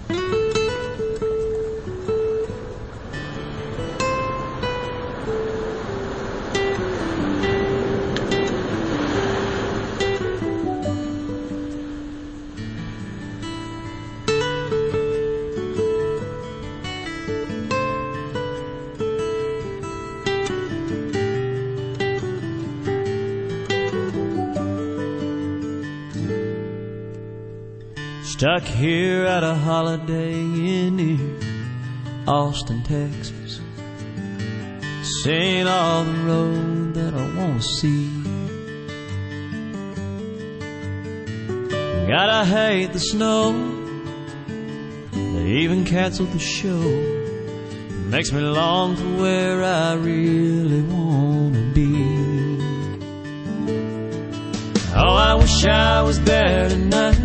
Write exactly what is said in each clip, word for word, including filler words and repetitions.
Stuck here at a Holiday Inn near Austin, Texas, seeing all the road that I want to see. Gotta hate the snow, they even canceled the show. It makes me long for where I really want to be. Oh, I wish I was there tonight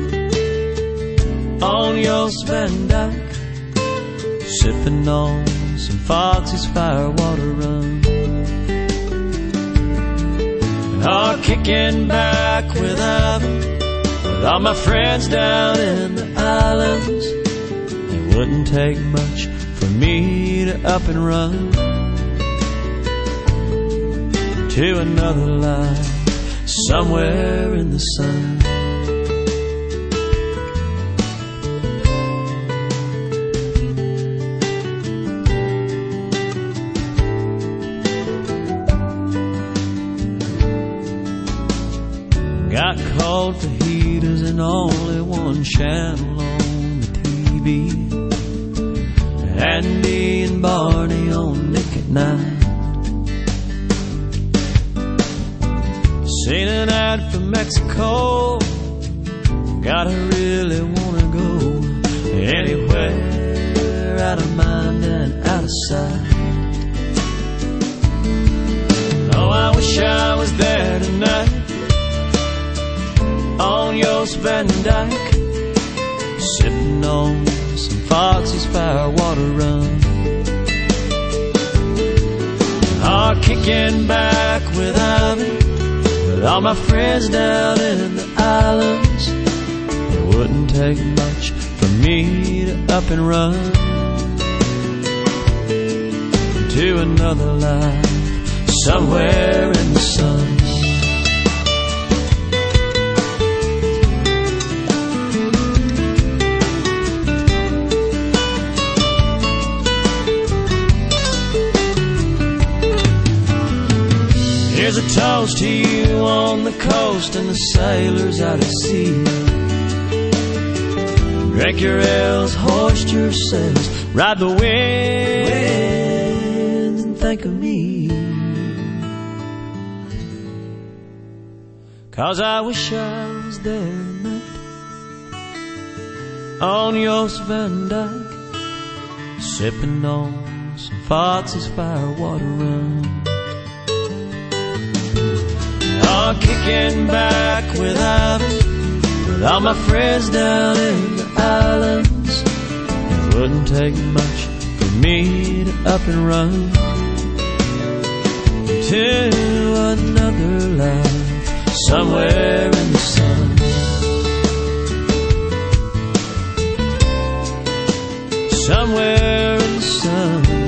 on Yost Van Dyke, sipping on some Fox's Firewater Rum, or kicking back with Ivan, with all my friends down in the islands. It wouldn't take much for me to up and run to another life somewhere in the sun. Got cold fajitas and only one channel on the T V. Andy and Barney on Nick at Night. Seen an ad for Mexico. Gotta really wanna go anywhere out of mind and out of sight. Oh, I wish I was there tonight on Yost Van Dyke, sipping on some Fox's Firewater Rum, or kicking back with Ivan, with all my friends down in the islands. It wouldn't take much for me to up and run to another life somewhere in the sun. Here's a toast to you on the coast and the sailors out at sea. Drink your ales, hoist your sails, ride the winds and think of me. 'Cause I wish I was there tonight on Yost Van Dyke, sipping on some Fox's Firewater Rum, or kicking back with Ivan, with all my friends down in the islands. It wouldn't take much for me to up and run to another life somewhere in the sun. Somewhere in the sun.